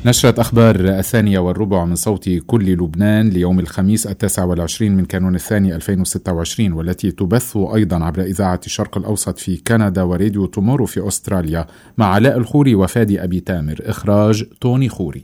نشرة أخبار 1:03 من صوت كل لبنان ليوم الخميس 29 من كانون الثاني 2026، والتي تبث أيضا عبر إذاعة الشرق الأوسط في كندا وراديو تومورو في أستراليا، مع علاء الخوري وفادي أبي تامر. إخراج توني خوري.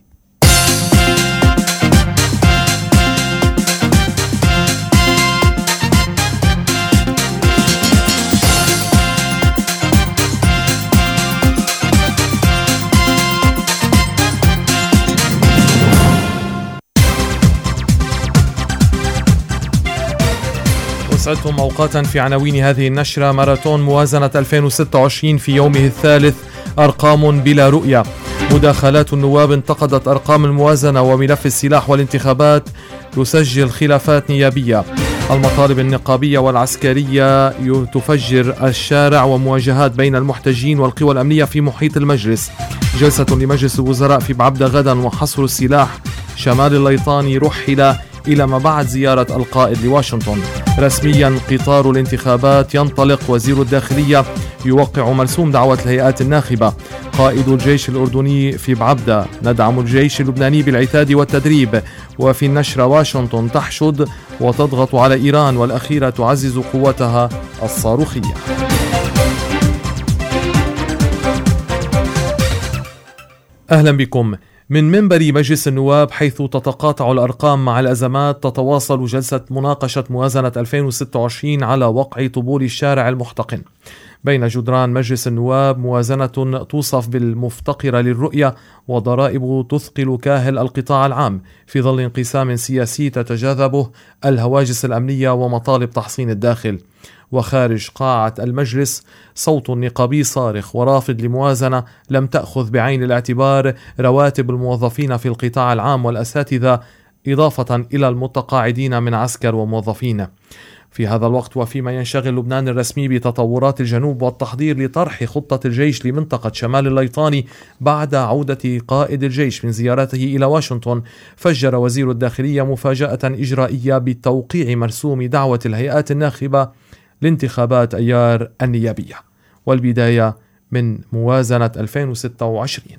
أسعدتم أوقاتا في عناوين هذه النشرة. ماراثون موازنة 2026 في يومه الثالث، أرقام بلا رؤية. مداخلات النواب انتقدت أرقام الموازنة، وملف السلاح والانتخابات يسجل خلافات نيابية. المطالب النقابية والعسكرية تفجر الشارع، ومواجهات بين المحتجين والقوى الأمنية في محيط المجلس. جلسة لمجلس الوزراء في بعبدة غدا، وحصر السلاح. شمال الليطاني رحل إلى ما بعد زيارة القائد لواشنطن. رسميا قطار الانتخابات ينطلق، وزير الداخلية يوقع مرسوم دعوة الهيئات الناخبة. قائد الجيش الأردني في بعبدة: ندعم الجيش اللبناني بالعتاد والتدريب. وفي النشرة: واشنطن تحشد وتضغط على إيران، والأخيرة تعزز قوتها الصاروخية. أهلا بكم من منبر مجلس النواب، حيث تتقاطع الأرقام مع الأزمات. تتواصل جلسة مناقشة موازنة 2026 على وقع طبول الشارع المحتقن. بين جدران مجلس النواب موازنة توصف بالمفتقرة للرؤية، وضرائب تثقل كاهل القطاع العام في ظل انقسام سياسي تتجاذبه الهواجس الأمنية ومطالب تحصين الداخل. وخارج قاعة المجلس صوت نقابي صارخ ورافض لموازنة لم تأخذ بعين الاعتبار رواتب الموظفين في القطاع العام والأساتذة، إضافة إلى المتقاعدين من عسكر وموظفين. في هذا الوقت، وفيما ينشغل لبنان الرسمي بتطورات الجنوب والتحضير لطرح خطة الجيش لمنطقة شمال الليطاني بعد عودة قائد الجيش من زيارته إلى واشنطن، فجر وزير الداخلية مفاجأة إجرائية بتوقيع مرسوم دعوة الهيئات الناخبة لانتخابات أيار النيابية. والبداية من موازنة 2026.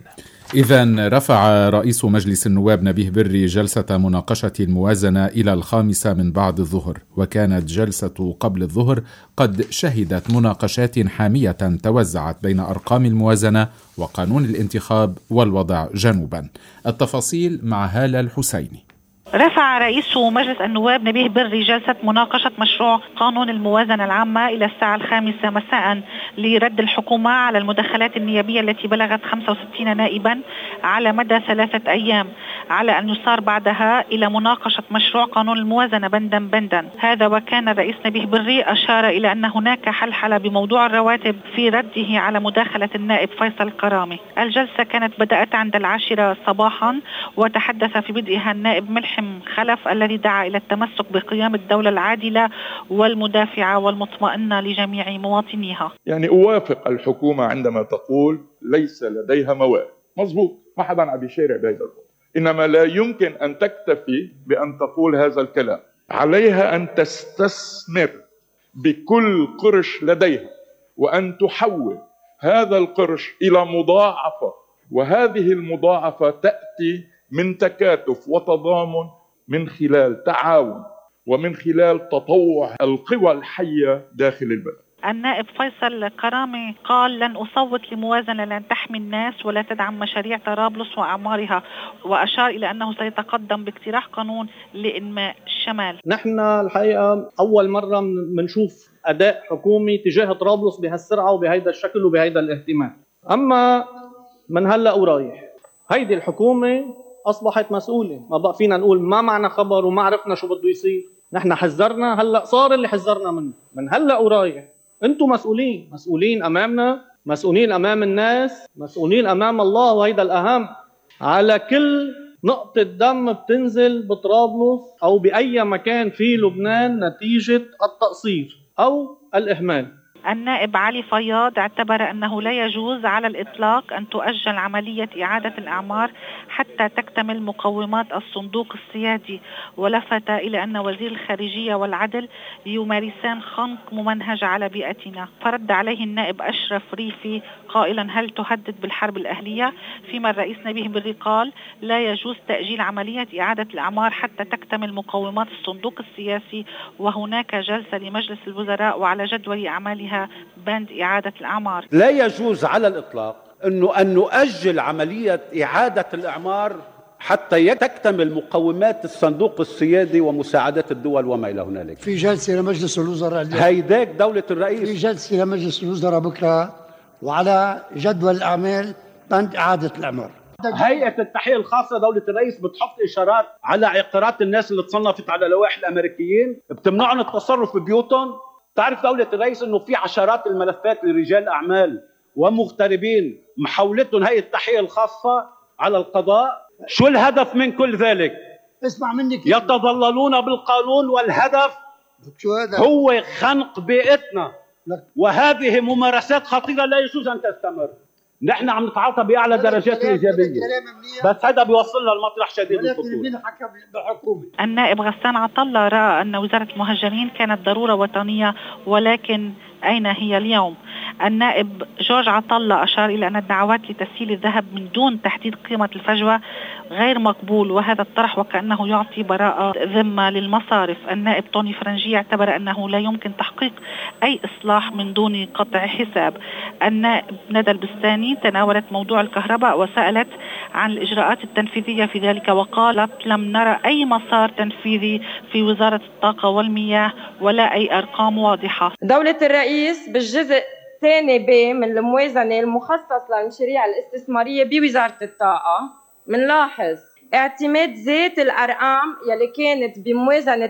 إذن رفع رئيس مجلس النواب نبيه بري جلسة مناقشة الموازنة إلى 5 من بعد الظهر، وكانت جلسة قبل الظهر قد شهدت مناقشات حامية توزعت بين أرقام الموازنة وقانون الانتخاب والوضع جنوبا. التفاصيل مع هالة الحسيني. رفع رئيس مجلس النواب نبيه بري جلسة مناقشة مشروع قانون الموازنة العامة إلى الساعة 5 مساء لرد الحكومة على المداخلات النيابية التي بلغت 65 نائبا على مدى 3 أيام، على أن يصار بعدها إلى مناقشة مشروع قانون الموازنة بندا بندا. هذا وكان الرئيس نبيه بري أشار إلى أن هناك حلحلة بموضوع الرواتب في رده على مداخلة النائب فيصل الكرامي. الجلسة كانت بدأت عند 10 صباحا، وتحدث في بدءها النائب ملحم خلف الذي دعا إلى التمسك بقيام الدولة العادلة والمدافعة والمطمئنة لجميع مواطنيها. يعني أوافق الحكومة عندما تقول ليس لديها موارد. مظبوط، ما حدا عم يشارع بهذا الوقت، إنما لا يمكن أن تكتفي بأن تقول هذا الكلام. عليها أن تستثمر بكل قرش لديها، وأن تحول هذا القرش إلى مضاعفة، وهذه المضاعفة تأتي من تكاتف وتضامن، من خلال تعاون، ومن خلال تطوع القوى الحية داخل البلد. النائب فيصل كرامي قال: لن أصوت لموازنة لن تحمي الناس ولا تدعم مشاريع طرابلس وأعمارها، وأشار إلى أنه سيتقدم باقتراح قانون لإنماء الشمال. نحن الحقيقة أول مرة منشوف أداء حكومي تجاه طرابلس بهالسرعة وبهيدا الشكل وبهيدا الاهتمام. أما من هلأ ورايح هيدي الحكومة أصبحت مسؤولة، ما بقى فينا نقول ما معنا خبر وما عرفنا شو بده يصير. نحن حذرنا، هلأ صار اللي حذرنا منه. من هلأ ورايح أنتم مسؤولين، مسؤولين أمامنا، مسؤولين أمام الناس، مسؤولين أمام الله، وهيدا الأهم. على كل نقطة دم بتنزل بطرابلس أو بأي مكان في لبنان نتيجة التقصير أو الإهمال. النائب علي فياض اعتبر أنه لا يجوز على الإطلاق أن تؤجل عملية إعادة الأعمار حتى تكتمل مقومات الصندوق السيادي، ولفت إلى أن وزير الخارجية والعدل يمارسان خنق ممنهج على بيئتنا. فرد عليه النائب أشرف ريفي قائلا: هل تهدد بالحرب الأهلية؟ فيما الرئيس نبيه بري قال: لا يجوز تأجيل عملية إعادة الأعمار حتى تكتمل مقومات الصندوق السياسي، وهناك جلسة لمجلس الوزراء وعلى جدول أعمالها بند إعادة الأعمار. لا يجوز على الإطلاق أن نؤجل عملية إعادة الأعمار حتى تكتمل مقومات الصندوق السيادي ومساعدات الدول وما إلى هنالك. في جلسة لمجلس الوزراء هيداك دولة الرئيس، في جلسة لمجلس الوزراء بكرة وعلى جدول الأعمال بند إعادة الأعمار. هيئة التحقيق الخاصة دولة الرئيس بتحط إشارات على عقارات الناس اللي تصنفت على لوائح الأمريكيين، بتمنعهم التصرف ببيوتهم. تعرف دولة الرئيس إنه في عشرات الملفات لرجال أعمال ومغتربين محولتهم هيئة التحقيق الخاصة على القضاء. شو الهدف من كل ذلك؟ اسمع مني كيف. يتظللون بالقانون، والهدف هو خنق بيئتنا، وهذه ممارسات خطيرة لا يجوز أن تستمر. نحن عم نتعاطى بأعلى درجات الإيجابية، بس هذا بيوصلنا لمطرح شديد الخطورة. النائب غسان عطلة رأى أن وزارة المهاجرين كانت ضرورة وطنية، ولكن أين هي اليوم؟ النائب جورج عطلة أشار إلى أن الدعوات لتسهيل الذهب من دون تحديد قيمة الفجوة غير مقبول، وهذا الطرح وكأنه يعطي براءة ذمة للمصارف. النائب طوني فرنجي اعتبر أنه لا يمكن تحقيق أي إصلاح من دون قطع حساب. النائب ندى البستاني تناولت موضوع الكهرباء وسألت عن الإجراءات التنفيذية في ذلك، وقالت: لم نرى أي مسار تنفيذي في وزارة الطاقة والمياه ولا أي أرقام واضحة. دولة الرئيس بالجزء الثاني ب من الموازنة المخصص للمشاريع الاستثمارية بوزارة الطاقة منلاحظ اعتماد ذات الأرقام يلي كانت بموازنة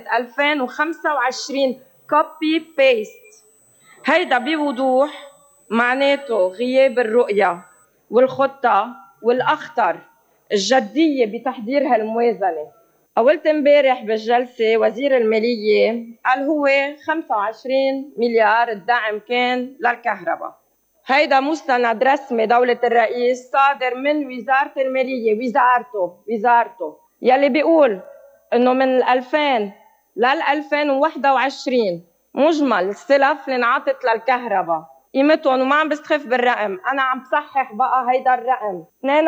2025 كوبي بيست. هيدا بوضوح معناته غياب الرؤية والخطة والأخطر الجدية بتحضير هالموازنة. قولت امبارح بالجلسة وزير المالية قال هو 25 مليار الدعم كان للكهرباء. هيدا مستند رسمي دولة الرئيس صادر من وزارة المالية، وزارته يلي بيقول انه من 2000 لل 2021 مجمل السلف اللي انعطت للكهرباء قيمتهم، وما عم بستخف بالرقم، انا عم بصحح بقى هيدا الرقم،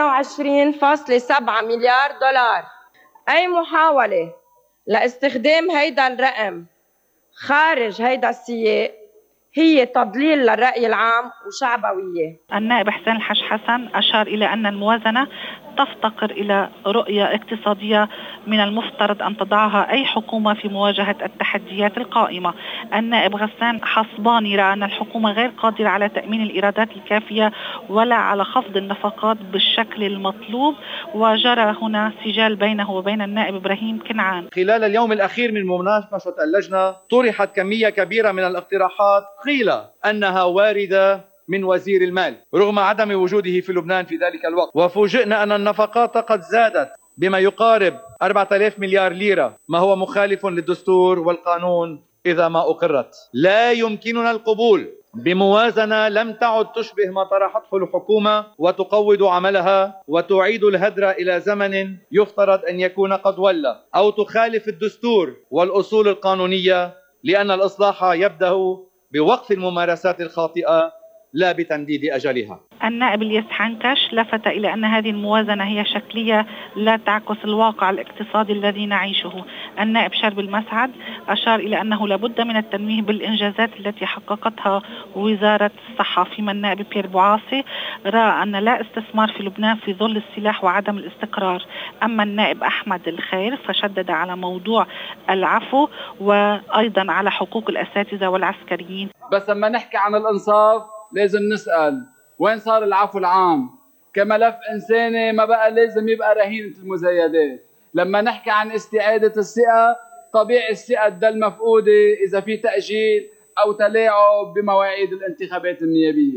22.7 مليار دولار. أي محاولة لاستخدام هيدا الرقم خارج هيدا السياق هي تضليل للرأي العام وشعبوية. النائب حسين الحاج حسن أشار إلى أن الموازنة تفتقر إلى رؤية اقتصادية من المفترض أن تضعها أي حكومة في مواجهة التحديات القائمة. النائب غسان حصباني رأى أن الحكومة غير قادرة على تأمين الإيرادات الكافية ولا على خفض النفقات بالشكل المطلوب، وجرى هنا سجال بينه وبين النائب إبراهيم كنعان. خلال اليوم الأخير من مناقشة اللجنة طرحت كمية كبيرة من الاقتراحات قيل أنها واردة من وزير المال رغم عدم وجوده في لبنان في ذلك الوقت، وفوجئنا أن النفقات قد زادت بما يقارب 4000 مليار ليرة، ما هو مخالف للدستور والقانون إذا ما أقرت. لا يمكننا القبول بموازنة لم تعد تشبه ما طرحته الحكومة وتقوض عملها وتعيد الهدر إلى زمن يفترض أن يكون قد ولى، أو تخالف الدستور والأصول القانونية، لأن الإصلاح يبدأ بوقف الممارسات الخاطئة لا بتمديد أجلها. النائب الياس حنكش لفت إلى أن هذه الموازنة هي شكلية لا تعكس الواقع الاقتصادي الذي نعيشه. النائب شرب المسعد أشار إلى أنه لابد من التنويه بالإنجازات التي حققتها وزارة الصحة، فيما النائب بيير بوعاصي رأى أن لا استثمار في لبنان في ظل السلاح وعدم الاستقرار. أما النائب أحمد الخير فشدد على موضوع العفو وأيضا على حقوق الأساتذة والعسكريين. بس لما نحكي عن الإنصاف لازم نسأل وين صار العفو العام؟ كملف إنساني ما بقى لازم يبقى رهينة المزايدات. لما نحكي عن استعادة الثقة، طبيعي الثقة تضل مفقودة إذا في تأجيل أو تلاعب بمواعيد الانتخابات النيابية.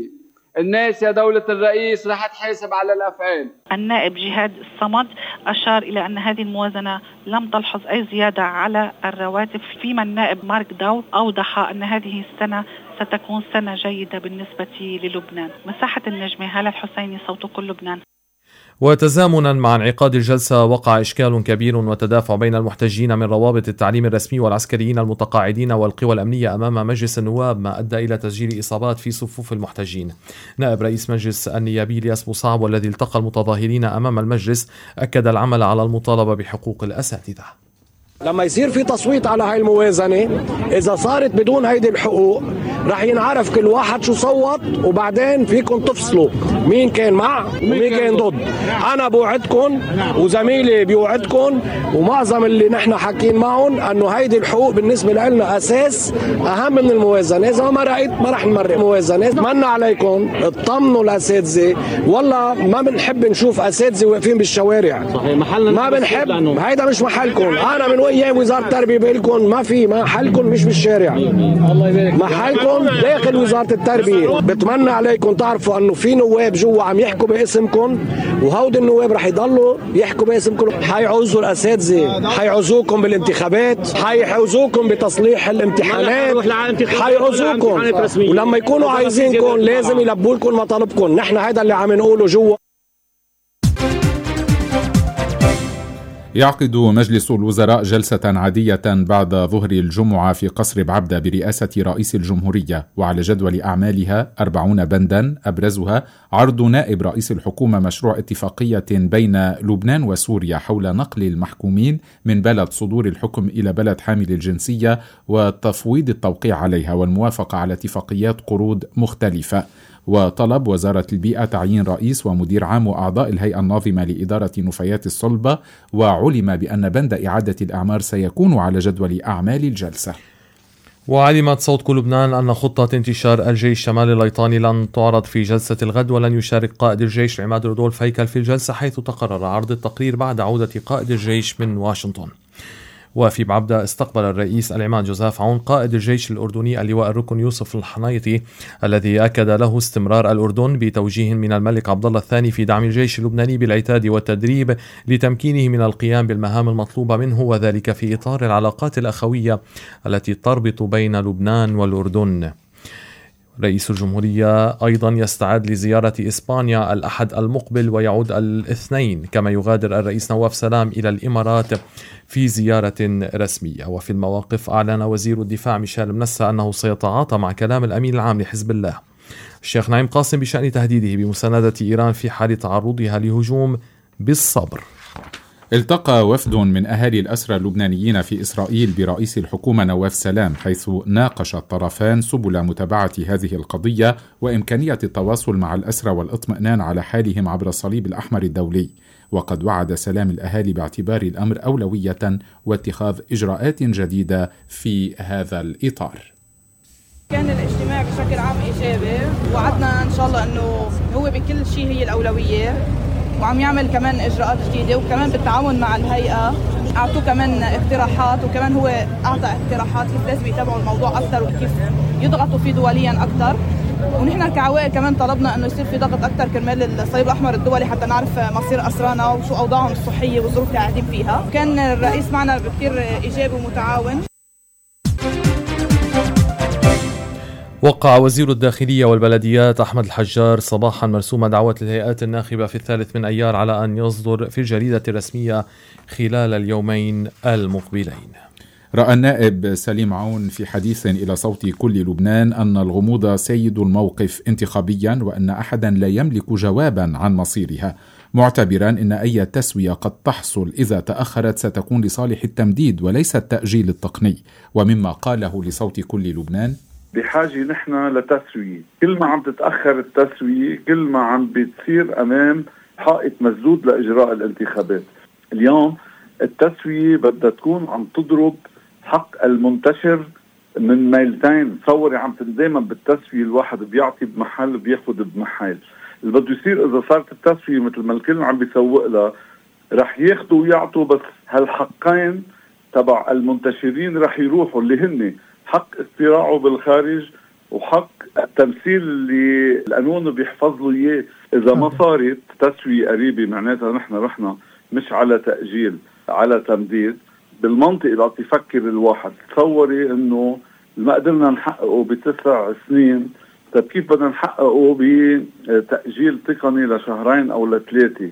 الناس يا دولة الرئيس رح تحاسب على الأفعال. النائب جهاد الصمد أشار إلى أن هذه الموازنة لم تلحظ أي زيادة على الرواتب، فيما النائب مارك داو أوضح أن هذه السنة ستكون سنة جيدة بالنسبة للبنان. مساحة النجمة هالة الحسيني، صوت كل لبنان. وتزامنا مع انعقاد الجلسة وقع إشكال كبير وتدافع بين المحتجين من روابط التعليم الرسمي والعسكريين المتقاعدين والقوى الأمنية أمام مجلس النواب، ما أدى إلى تسجيل إصابات في صفوف المحتجين. نائب رئيس مجلس النيابي الياس مصعب والذي التقى المتظاهرين أمام المجلس أكد العمل على المطالبة بحقوق الأساتذة. لما يصير في تصويت على هاي الموازنة، إذا صارت بدون هيدي الحقوق رح ينعرف كل واحد شو صوت، وبعدين فيكم تفصلوا مين كان مع ومين كان ضد. أنا بوعدكم وزميلي بيوعدكم ومعظم اللي نحن حاكين معهم أنه هيدي الحقوق بالنسبة لنا أساس أهم من الموازنة. إذا ما رأيت ما رح نمرق موازنة. أتمنى عليكم اطمنوا الأساتذة، والله ما بنحب نشوف أساتذة واقفين بالشوارع. صحيح، محلنا ما بنحب، هيدا مش محلكم. أنا من ايام وزاره التربيه بقول ما في محلكم مش بالشارع، محلكم داخل وزاره التربيه. بتمنى عليكم تعرفوا انه في نواب جوا عم يحكوا باسمكم، وهود النواب رح يضلوا يحكوا باسمكم. حيعوزوا الاساتذه، حيعوزوكم بالانتخابات، حيعوزوكم بتصليح الامتحانات، حيعوزوكم، ولما يكونوا عايزينكم لازم يلبوا لكم مطالبكم. نحن هذا اللي عم نقوله جوا. يعقد مجلس الوزراء جلسة عادية بعد ظهر الجمعة في قصر بعبدة برئاسة رئيس الجمهورية، وعلى جدول أعمالها 40 بندا، أبرزها عرض نائب رئيس الحكومة مشروع اتفاقية بين لبنان وسوريا حول نقل المحكومين من بلد صدور الحكم إلى بلد حامل الجنسية وتفويض التوقيع عليها، والموافقة على اتفاقيات قروض مختلفة. وطلب وزارة البيئة تعيين رئيس ومدير عام وأعضاء الهيئة الناظمة لإدارة نفايات الصلبة، وعلم بأن بند إعادة الأعمار سيكون على جدول أعمال الجلسة. وعلمت صوت كل لبنان أن خطة انتشار الجيش الشمالي الليطاني لن تعرض في جلسة الغد، ولن يشارك قائد الجيش عماد رودولف هيكل في الجلسة، حيث تقرر عرض التقرير بعد عودة قائد الجيش من واشنطن. وفي بعبدة استقبل الرئيس العماد جوزيف عون قائد الجيش الأردني اللواء الركن يوسف الحنيطي، الذي أكد له استمرار الأردن بتوجيه من الملك عبد الله الثاني في دعم الجيش اللبناني بالعتاد والتدريب لتمكينه من القيام بالمهام المطلوبة منه، وذلك في إطار العلاقات الأخوية التي تربط بين لبنان والأردن. رئيس الجمهورية أيضا يستعد لزيارة إسبانيا الأحد المقبل ويعود الاثنين، كما يغادر الرئيس نواف سلام إلى الإمارات في زيارة رسمية. وفي المواقف أعلن وزير الدفاع ميشيل منسى أنه سيتعاطى مع كلام الأمين العام لحزب الله الشيخ نعيم قاسم بشأن تهديده بمساندة إيران في حال تعرضها لهجوم بالصبر. التقى وفد من أهالي الأسرى اللبنانيين في إسرائيل برئيس الحكومة نواف سلام، حيث ناقش الطرفان سبل متابعة هذه القضية وإمكانية التواصل مع الأسرى والاطمئنان على حالهم عبر الصليب الأحمر الدولي. وقد وعد سلام الأهالي باعتبار الأمر أولوية واتخاذ إجراءات جديدة في هذا الإطار. كان الاجتماع بشكل عام إيجابي، وعدنا إن شاء الله أنه هو بكل شيء هي الأولوية، وعم يعمل كمان إجراءات جديدة، وكمان بالتعاون مع الهيئة أعطوه كمان اقتراحات، وكمان هو أعطى اقتراحات كيف لازم يتابعوا الموضوع أكثر وكيف يضغطوا فيه دوليا أكثر. ونحن كعوائل كمان طلبنا أنه يصير في ضغط أكثر كرمال الصليب الأحمر الدولي حتى نعرف مصير أسرانا وشو أوضاعهم الصحية والظروف اللي قاعدين فيها. كان الرئيس معنا بكثير إيجابي ومتعاون. وقع وزير الداخلية والبلديات أحمد الحجار صباحا مرسوم دعوة الهيئات الناخبة في 3 من أيار على أن يصدر في الجريدة الرسمية خلال اليومين المقبلين. رأى النائب سليم عون في حديث إلى صوت كل لبنان أن الغموض سيد الموقف انتخابيا، وأن أحدا لا يملك جوابا عن مصيرها، معتبرا أن أي تسوية قد تحصل إذا تأخرت ستكون لصالح التمديد وليس التأجيل التقني. ومما قاله لصوت كل لبنان: بحاجة نحن لتسوية، كل ما عم تتأخر التسوية كل ما عم بتصير أمام حائط مسدود لإجراء الانتخابات. اليوم التسوية بدها تكون عم تضرب حق المنتشر من ميلتين. تصوري عم دايما بالتسوية الواحد بيعطي بمحل بياخد بمحل. اللي بده يصير إذا صارت التسوية مثل ما الكل عم بيسوق لها رح ياخدوا ويعطوا، بس هالحقين تبع المنتشرين رح يروحوا، اللي هن حق استراعه بالخارج وحق التمثيل اللي القانون بيحفظ له إياه. إذا ما صارت تسوية قريبة معناتها نحن رحنا مش على تأجيل، على تمديد. بالمنطق اللي تفكر الواحد تصوري إنه ما قدرنا نحققه ب9 سنين، طيب كيف بدنا نحققه بتأجيل تقني ل2 أو ل3؟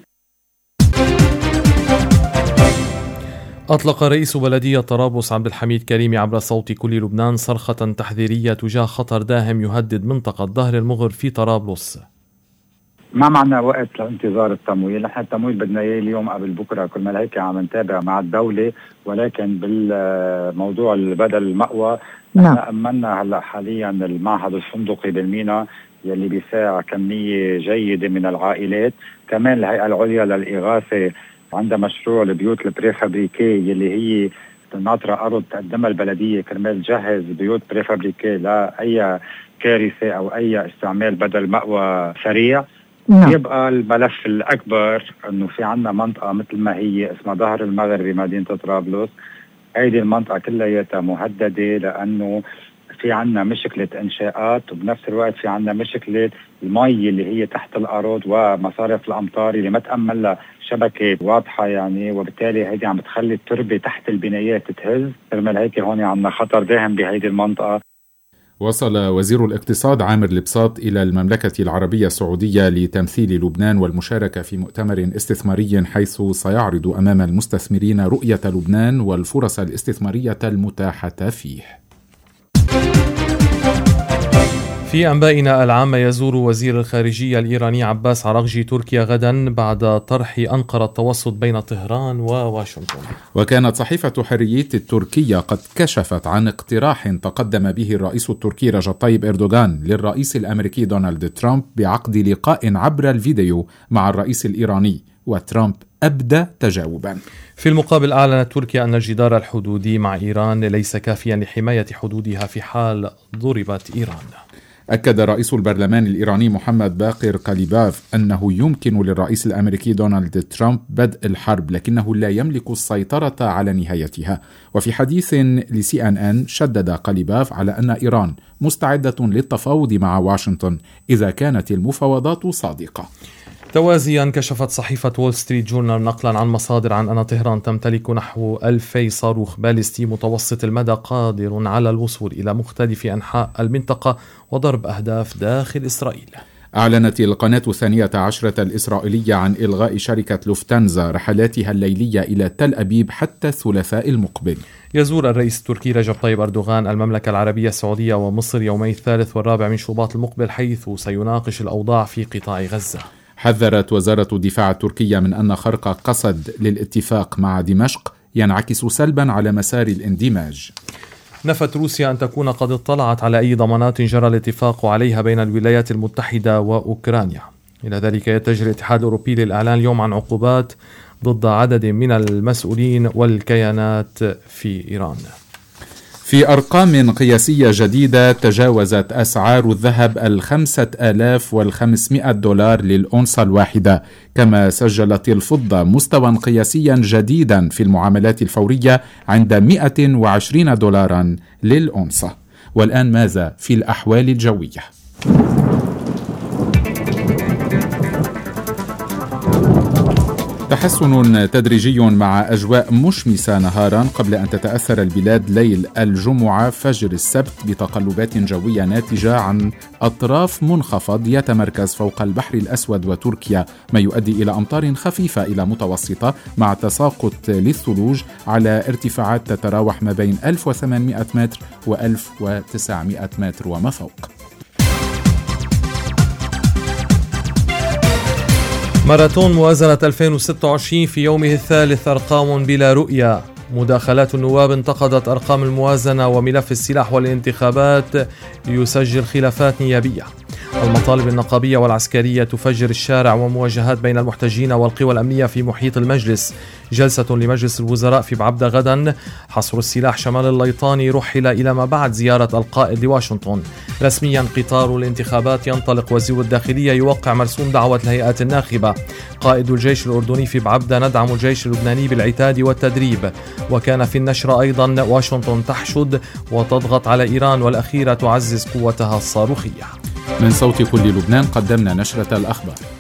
أطلق رئيس بلدية طرابلس عبد الحميد كريمي عبر صوت كل لبنان صرخة تحذيرية تجاه خطر داهم يهدد منطقة ظهر المغر في طرابلس. ما معنا وقت لانتظار التمويل، نحن التمويل بدنا اياه اليوم قبل بكره، كل ما هيك عم نتابع مع الدوله، ولكن بالموضوع بدل المأوى أمنا هلا حاليا المعهد الفندقي بالمينا يلي بيساع كميه جيده من العائلات. كمان الهيئه العليا للاغاثه عندها مشروع البيوت البريفابريكي يلي هي ناطره ارض تقدمها البلديه كرمال تجهز بيوت بريفابريكي لاي كارثه او اي استعمال بدل مأوى سريع. يبقى الملف الأكبر أنه في عنا منطقة مثل ما هي اسمها ظهر المغرب بمدينة طرابلس. هذه المنطقة كلها مهددة لأنه في عنا مشكلة إنشاءات، وبنفس الوقت في عنا مشكلة المي اللي هي تحت الأرض ومصارف الأمطار اللي ما تأمل لها شبكة واضحة يعني، وبالتالي هذه عم بتخلي التربة تحت البنايات تتهز. كرمال هيك هون عنا خطر داهم بهذه المنطقة. وصل وزير الاقتصاد عامر البساط إلى المملكة العربية السعودية لتمثيل لبنان والمشاركة في مؤتمر استثماري حيث سيعرض أمام المستثمرين رؤية لبنان والفرص الاستثمارية المتاحة فيه. في أنبائنا العامة، يزور وزير الخارجية الإيراني عباس عراقجي تركيا غدا بعد طرح أنقرة التوسط بين طهران وواشنطن. وكانت صحيفة حريت التركية قد كشفت عن اقتراح تقدم به الرئيس التركي رجب طيب إردوغان للرئيس الأمريكي دونالد ترامب بعقد لقاء عبر الفيديو مع الرئيس الإيراني، وترامب أبدى تجاوبا. في المقابل أعلنت تركيا أن الجدار الحدودي مع إيران ليس كافيا لحماية حدودها في حال ضربت إيران. أكد رئيس البرلمان الإيراني محمد باقر قليباف أنه يمكن للرئيس الأمريكي دونالد ترامب بدء الحرب، لكنه لا يملك السيطرة على نهايتها. وفي حديث لCNN شدد قليباف على أن إيران مستعدة للتفاوض مع واشنطن إذا كانت المفاوضات صادقة. توازيا كشفت صحيفة وول ستريت جورنال نقلا عن مصادر عن أن طهران تمتلك نحو 2000 صاروخ باليستي متوسط المدى قادر على الوصول إلى مختلف أنحاء المنطقة وضرب أهداف داخل إسرائيل. أعلنت القناة 12 الإسرائيلية عن إلغاء شركة لوفتانزا رحلاتها الليلية إلى تل أبيب حتى الثلاثاء المقبل. يزور الرئيس التركي رجب طيب أردوغان المملكة العربية السعودية ومصر يومي 3 و4 من شباط المقبل، حيث سيناقش الأوضاع في قطاع غزة. حذرت وزارة الدفاع التركية من أن خرق قصد للاتفاق مع دمشق ينعكس سلبا على مسار الاندماج. نفت روسيا أن تكون قد اطلعت على أي ضمانات جرى الاتفاق عليها بين الولايات المتحدة وأوكرانيا. إلى ذلك يتجه الاتحاد الأوروبي للإعلان اليوم عن عقوبات ضد عدد من المسؤولين والكيانات في إيران. في أرقام قياسية جديدة، تجاوزت أسعار الذهب 5500 دولار للأونصة الواحدة، كما سجلت الفضة مستوى قياسيا جديدا في المعاملات الفورية عند 120 دولارا للأونصة. والآن ماذا في الأحوال الجوية؟ تحسن تدريجي مع أجواء مشمسة نهارا قبل أن تتأثر البلاد ليل الجمعة فجر السبت بتقلبات جوية ناتجة عن أطراف منخفض يتمركز فوق البحر الأسود وتركيا، ما يؤدي إلى أمطار خفيفة إلى متوسطة مع تساقط للثلوج على ارتفاعات تتراوح ما بين 1800 متر و1900 متر وما فوق. ماراثون موازنة 2026 في يومه الثالث، أرقام بلا رؤية. مداخلات النواب انتقدت أرقام الموازنة وملف السلاح والانتخابات ليسجل خلافات نيابية. المطالب النقابية والعسكرية تفجر الشارع ومواجهات بين المحتجين والقوى الأمنية في محيط المجلس. جلسة لمجلس الوزراء في بعبدة غدا. حصر السلاح شمال الليطاني رحل إلى ما بعد زيارة القائد لواشنطن. رسميا قطار الانتخابات ينطلق. وزير الداخلية يوقع مرسوم دعوة الهيئات الناخبة. قائد الجيش الأردني في بعبدة: ندعم الجيش اللبناني بالعتاد والتدريب. وكان في النشر أيضا: واشنطن تحشد وتضغط على إيران والأخيرة تعزز قوتها الصاروخية. من صوت كل لبنان قدمنا نشرة الأخبار.